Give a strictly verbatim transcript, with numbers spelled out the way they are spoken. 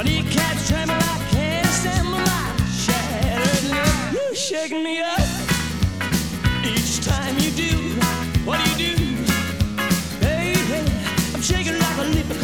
My kneecaps tremble, I can't stand my shattered lip. You shake me up each time you do. What do you do? Baby, I'm shaking like a leaf.